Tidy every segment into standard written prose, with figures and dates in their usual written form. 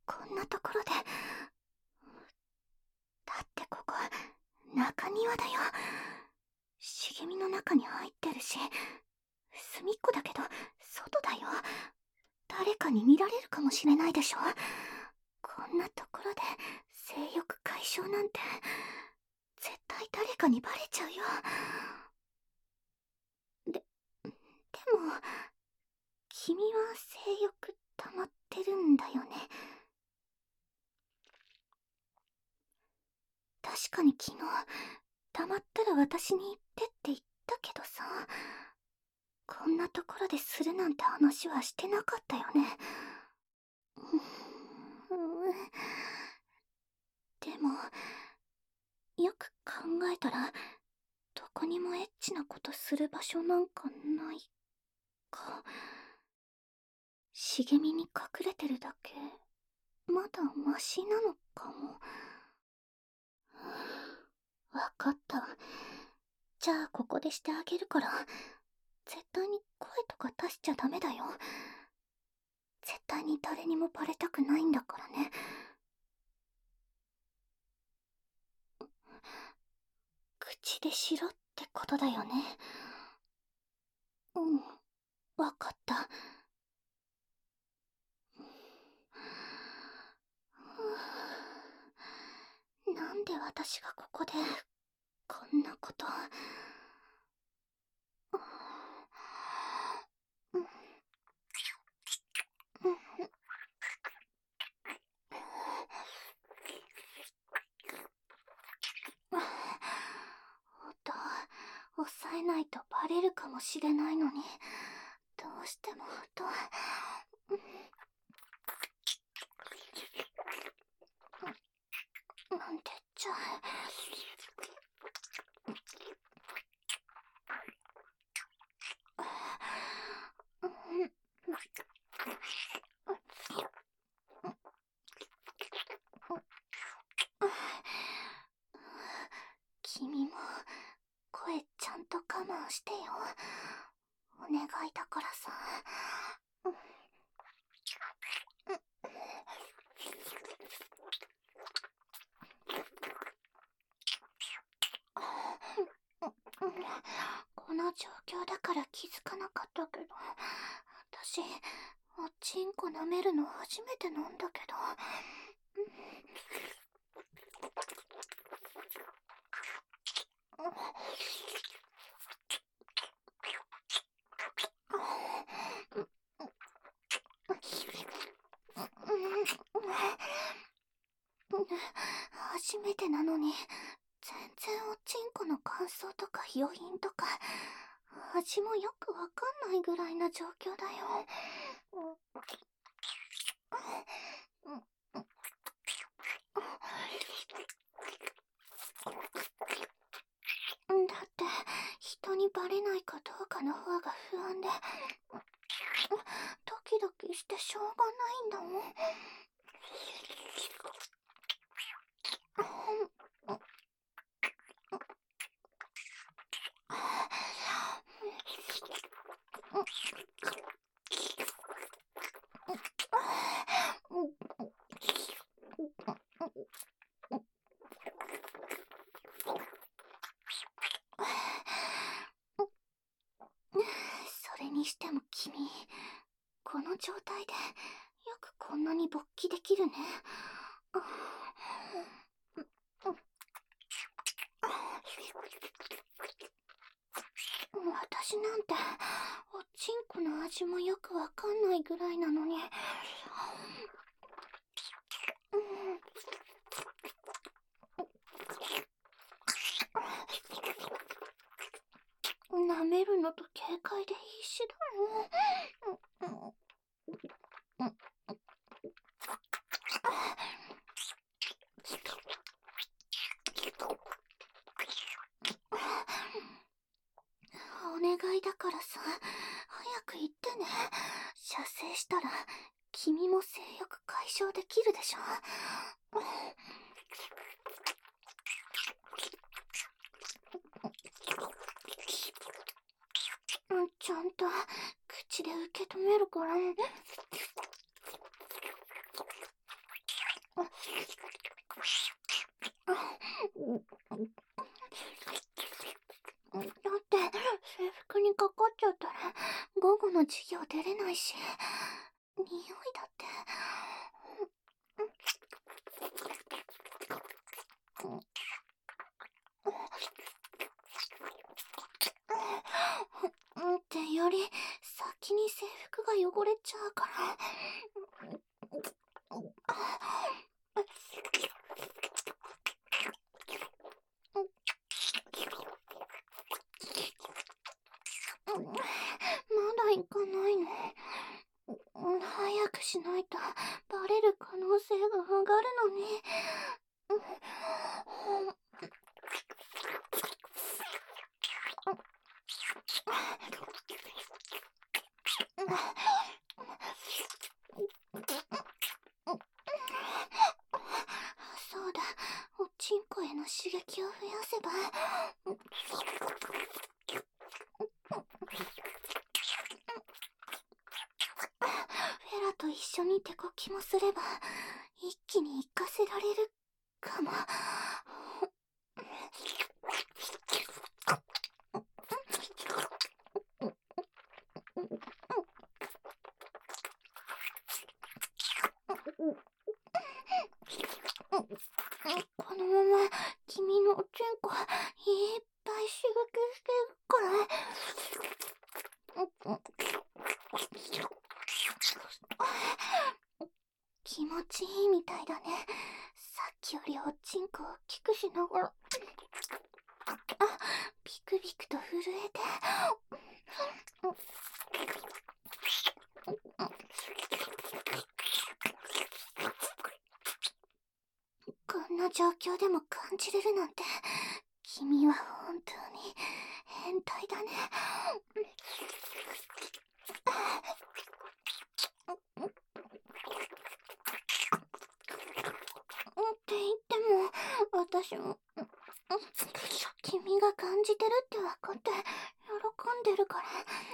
こんなところで。だってここ、中庭だよ。茂みの中に入ってるし、隅っこだけど、外だよ。誰かに見られるかもしれないでしょ。こんなところで、性欲解消なんて、絶対誰かにバレちゃうよ。でも、君は性欲溜まってるんだよね。確かに昨日、溜まったら私に言ってって言ったけどさ、こんなところでするなんて話はしてなかったよね。でも、よく考えたら、どこにもエッチなことする場所なんかないか。茂みに隠れてるだけ、まだマシなのかも。わかった。じゃあここでしてあげるから、絶対に声とか出しちゃダメだよ。絶対に誰にもバレたくないんだからね。口でしろってことだよね。うん、わかった。なんで私がここで、こんなこと。音、抑えないとバレるかもしれないのに、どうしても音。なんてちゃ君も声ちゃんと我慢してよ。お願いだからさ。この状況だから気づかなかったけど、私、おちんこ舐めるの初めてなんだけど。初めてなのに、全然おちんこの感想とか余韻とか、味もよくわかんないぐらいな状況だよ。だって、人にバレないかどうかの方が不安で、ドキドキしてしょうがないんだもん。それにしても君、この状態でよくこんなに勃起できるね。私なんておちんこの味もよくわかんないぐらいなのに。舐めるのと警戒で必死だもん。お願いだからさ、早く言ってね。射精したら君も性欲解消できるでしょ。ちゃんと口で受け止めるから。 だって制服にかかっちゃったら午後の授業出れないし、匂いだって。ってより先に制服が汚れちゃうから。まだ行かないの？早くしないとバレる可能性が上がるのに。そうだ、おちんこへの刺激を増やせば。フェラと一緒に手こきもすれば一気に活かせられるかも。このまま君のおちんこいっぱい刺激してるから。気持ちいいみたいだね。さっきよりおちんこを大きくしながら、ビクビクと震えて。こんな状況でも感じれるなんて、君は本当に変態だね。って言っても、私も君が感じてるって分かって喜んでるから。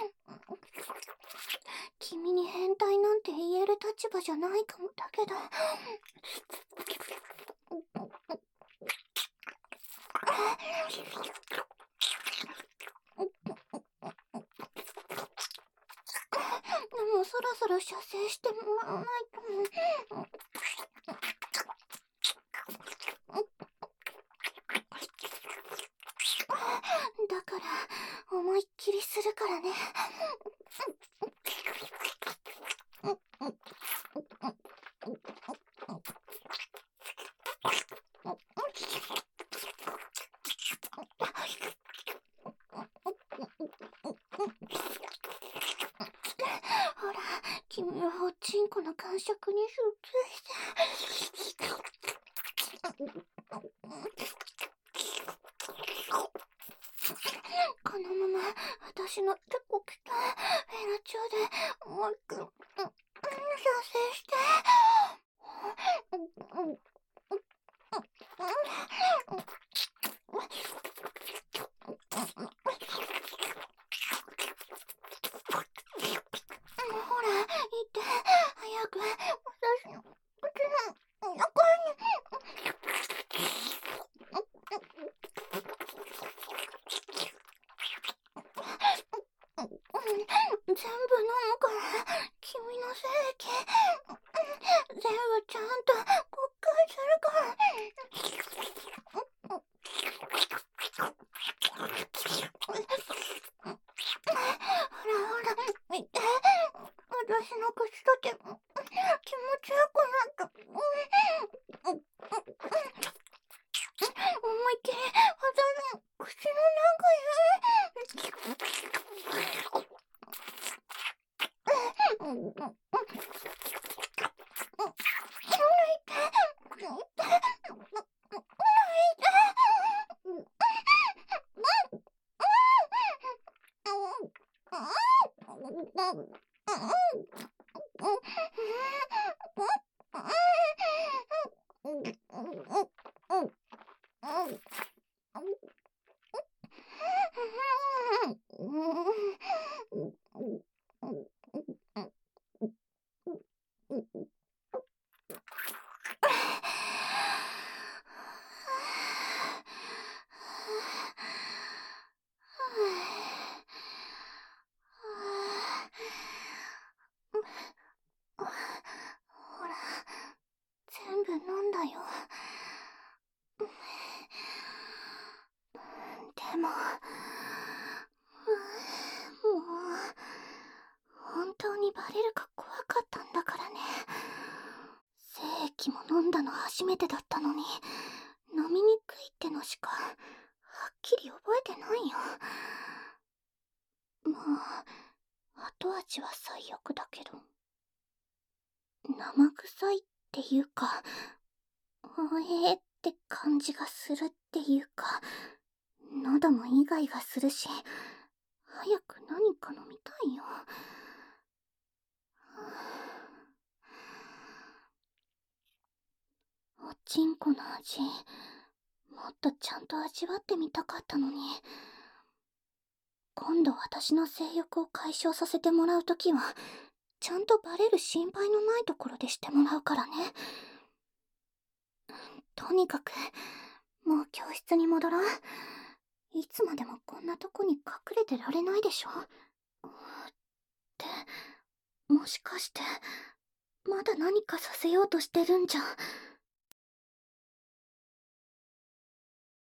君に変態なんて言える立場じゃないかもだけど。でもそろそろ射精してもらわないと。だから思いっきりするからね。ほら、君はおちんこの感触に集中して。このまま私の手こきとフェラチョでもう一回射精して。ほら、言って早く私の口の中に。全部飲むから君の精液全部ちゃんと国会するから。ほらほら、見て、私の口とて気持ちよくなった。思いっきり私の口の中へ。 よ。でも、もう、本当にバレるか怖かったんだからね。精液も飲んだの初めてだったのに、飲みにくいってのしか、はっきり覚えてないよ。まあ、後味は最悪だけど。生臭いっていうか、って感じがするっていうか、喉もイガイガするし、早く何か飲みたいよ。おちんこの味、もっとちゃんと味わってみたかったのに。今度私の性欲を解消させてもらうときは、ちゃんとバレる心配のないところでしてもらうからね。とにかく、もう教室に戻ろう。いつまでもこんなとこに隠れてられないでしょ。って、もしかして、まだ何かさせようとしてるんじゃ。